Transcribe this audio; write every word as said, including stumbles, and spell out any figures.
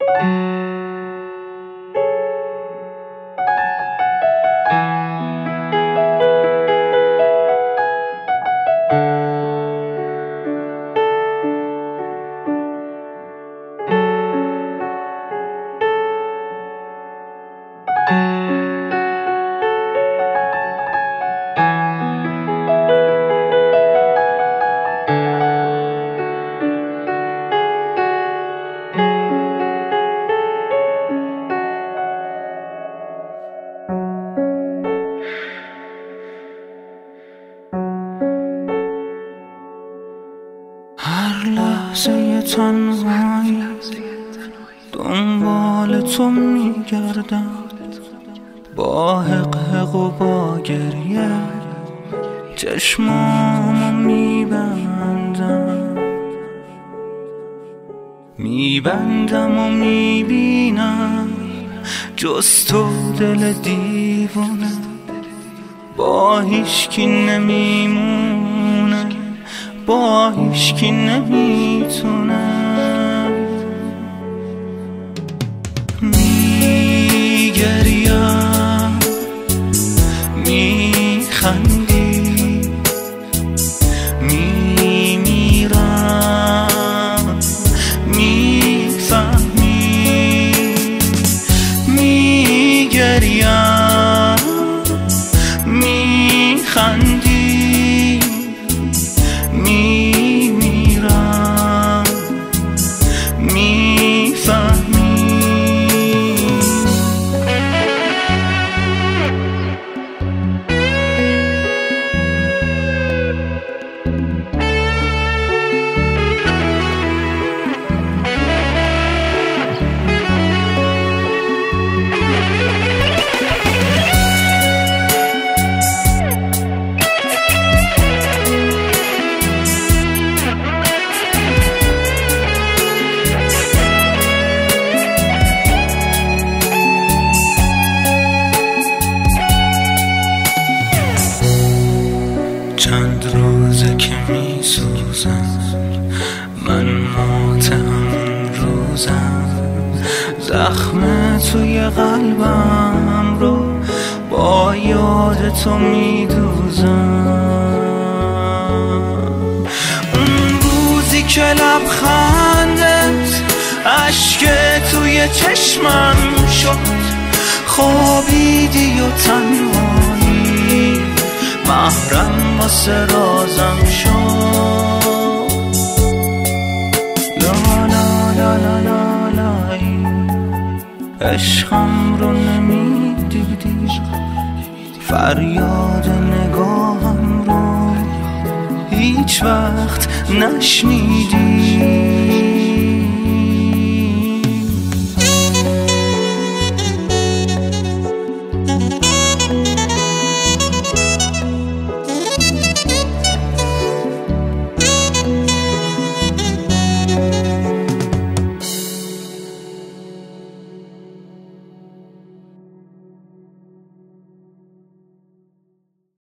هر لحظه تنهایی دنبال تو میگردم، با حقحق و با گریه چشمامو میبندم میبندم و میبینم جز تو دل دیوانه با هیچکی نمیمونه، با هیچکی نمیتونه. میگریم میخندی میمیرم میفهمی، میگریم میخندی میمیرم میفهمی. چند روزه که می سوزم من، ماتم این روزم، زخم توی قلبم رو با یاد تو می دوزم. اون روزی که لبخندت اشک توی چشمم شد، خوابیدی و تنهایی محرم واسه رازم شد. لا لا لا لا لا لای عشقم رو نمیدیدی، فریاد نگاهم رو هیچ وقت نشنیدی.